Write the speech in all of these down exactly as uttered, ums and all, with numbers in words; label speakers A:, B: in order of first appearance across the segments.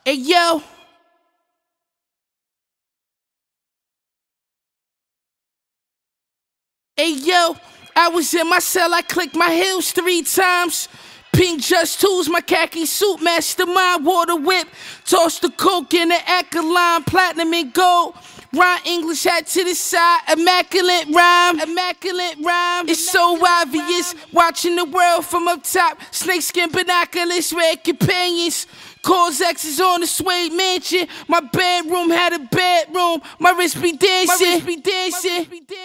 A: Hey yo, hey yo, I was in my cell, I clicked my heels three times. Pink Just Tools, my khaki suit, mastermind, water whip. Toss the coke in the Acaline, platinum and gold. Rhyme English hat to the side, immaculate rhyme, immaculate rhyme. It's so obvious, watching the world from up top. Snakeskin binoculars, red companions. Cause X is on the suede mansion. My bedroom had a bedroom. My wrist be dancing. My wrist be dancing.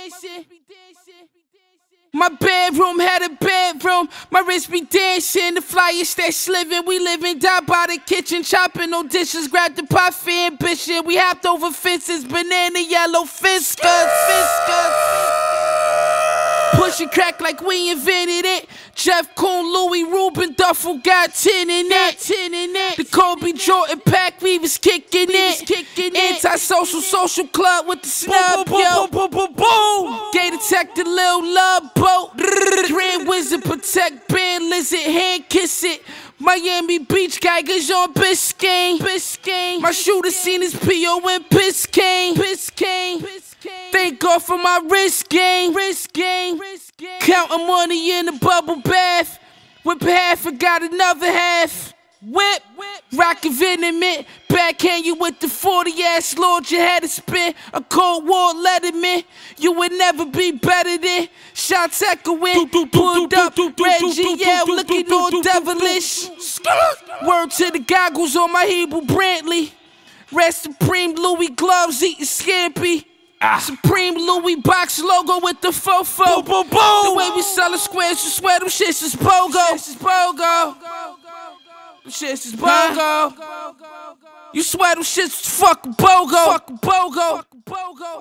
A: My bedroom had a bedroom. My wrist be dancing. The flyers that's living. We living down by the kitchen. Chopping no dishes. Grab the pot for ambition. We hopped over fences. Banana yellow fiskers. Fiskers. Push and crack like we invented it. Jeff Koon, Louis Rubin, Duffel got ten in it. The Kobe Jordan pack, we was kicking it. Anti-social social club with the snub, yo. Gay detector, Lil Love Boat. Grand Wizard, protect band, lizard, hand kiss it. Miami Beach, Geigers on Biscayne. Biscayne. My shooter seen his P O in Biscayne. Biscayne. Thank God for my wrist game. Wrist game. Counting money in the bubble bath. Whip half and got another half. Whip, rockin' venomant. Backhand you with the forty ass Lord, you had to spin a Cold War letterman. You would never be better than shots echoing. Pulled up, Reggie L looking all devilish. Word to the goggles on my Hebrew Brantley. Rest Supreme Louis gloves eating scampi. Ah. Supreme Louis box logo with the fofo. Boom, boom, boom. The way we sellin' squares, you swear them shits is BOGO. Shits is BOGO. Them shits is BOGO. You swear them shits is fuck BOGO. Fuck BOGO. BOGO.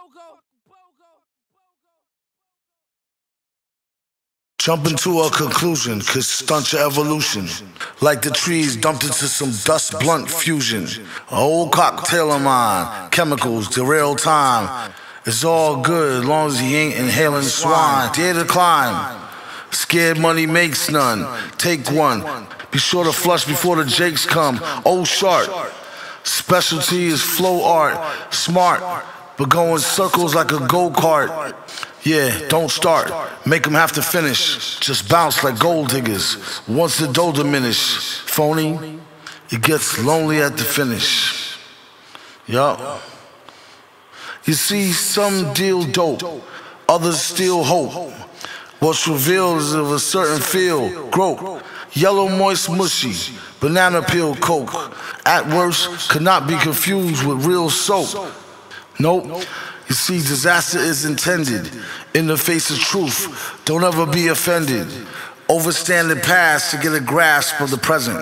B: Jump into a conclusion, could stunt your evolution. Like the trees dumped into some dust blunt fusion. A whole cocktail of mine, chemicals, derail time. It's all good, long as he ain't inhaling swine. Dare to climb, scared money makes none. Take one, be sure to flush before the jakes come. Oh sharp, specialty is flow art. Smart, but go in circles like a go-kart. Yeah, don't start, make them have to finish. Just bounce like gold diggers, once the dough diminish. Phony, it gets lonely at the finish. Yup. You see, some deal dope, others steal hope. What's revealed is of a certain feel, grope. Yellow moist mushy, banana peel coke. At worst, could not be confused with real soap. Nope. You see, disaster is intended in the face of truth. Don't ever be offended. Overstand the past to get a grasp of the present.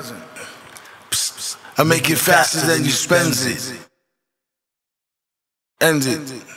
B: Psst, I make it faster than you spends it. End it.